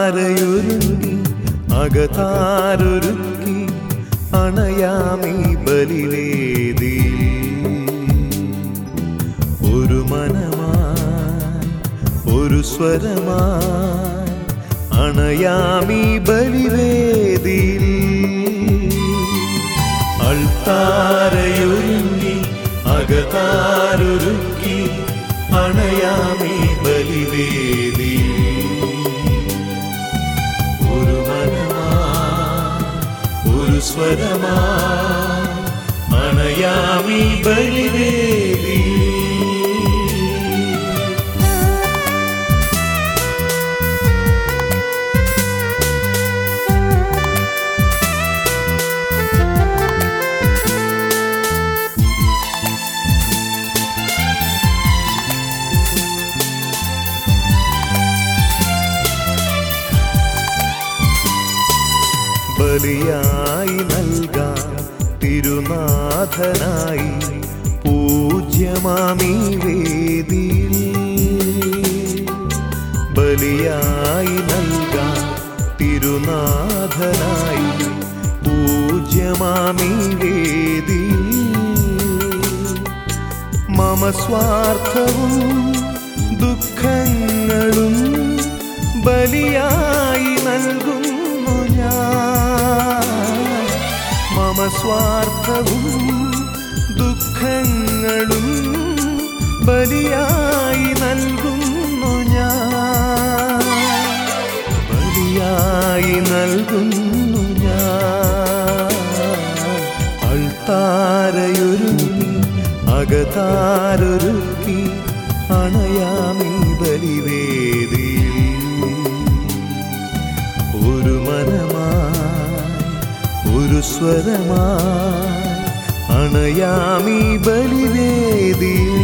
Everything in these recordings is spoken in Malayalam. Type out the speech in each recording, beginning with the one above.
അൾത്താരയൊരുങ്ങി അകതാരൊരുക്കി അണയാമീ ബലിവേദിയിൽ. ഒരു മനമായി ഒരു സ്വരമായി അണയാമീ ബലിവേദിയിൽ. അൾത്താരയൊരുങ്ങി അകതാരൊരുക്കി അണയാമീ ബലിവേദിയിൽ. ഒരു മനമായി ഒരു സ്വരമായി അണയാമീ ബലിവേദിയിൽ. ബലിയായി നൽകാം തിരുനാഥനായി പൂജ്യമാമീ വേദിയിൽ. ബലിയായി നൽകാം തിരുനാഥനായി പൂജ്യമാമീ വേദിയിൽ. മമ സ്വാർത്ഥവും ദുഃഖങ്ങളും ബലിയായി നൽകുന്നു ഞാൻ. മമ സ്വാർത്ഥവും ദുഃഖങ്ങളും ബലിയായി നൽകുന്നു ഞാൻ. ബലിയായി നൽകുന്നു ഞാൻ. അൾത്താരയൊരുങ്ങി അകതാരൊരുക്കി അണയാമീ ബലിവേദിയിൽ. ഒരു മനമായി ഒരു സ്വരമായി അണയാമീ ബലിവേദിയിൽ.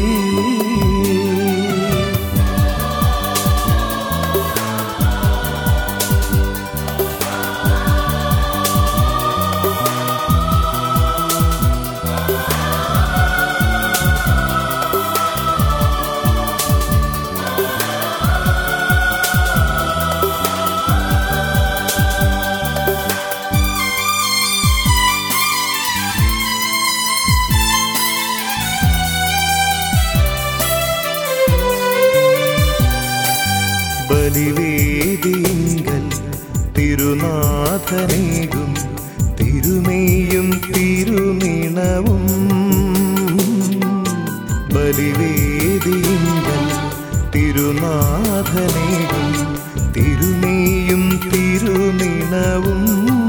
ബലിവേദിങ്കൽ തിരുനാഥനേകും തിരുമേയും തിരുനിണവും. ബലിവേദിങ്കൽ തിരുനാഥനേകും തിരുമേയും തിരുനിണവും.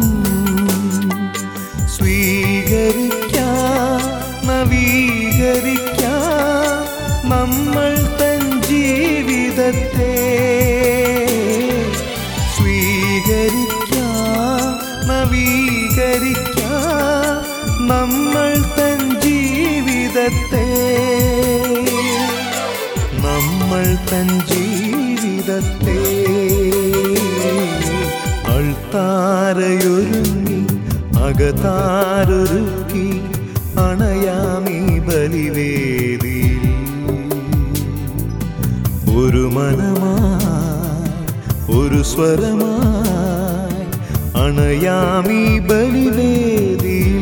സ്വീകരിക്കാം നവീകരിക്കാം നമ്മൾ തൻ ജീവിതത്തെ. സ്വീകരിക്കാം നവീകരിക്കാം നമ്മൾ തൻ ജീവിതത്തെ. നമ്മൾ തൻ ജീവിതത്തെ. അൾത്താരയൊരുങ്ങി അകതാരൊരുക്കി അണയാമീ ബലിവേദിയിൽ. ഒരു മനമായി ഒരു സ്വരമായി അണയാമീ ബലിവേദിയിൽ.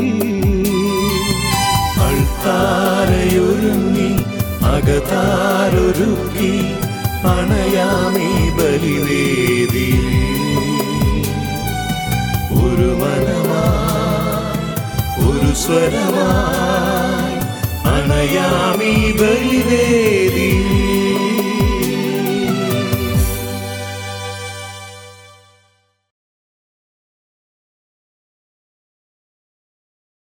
അൾത്താരയൊരുങ്ങി അകതാരൊരുക്കി അണയാമീ ബലിവേദിയിൽ. ഒരു മനമായി ഒരു സ്വരമായി അണയാമീ ബലിവേദിയിൽ.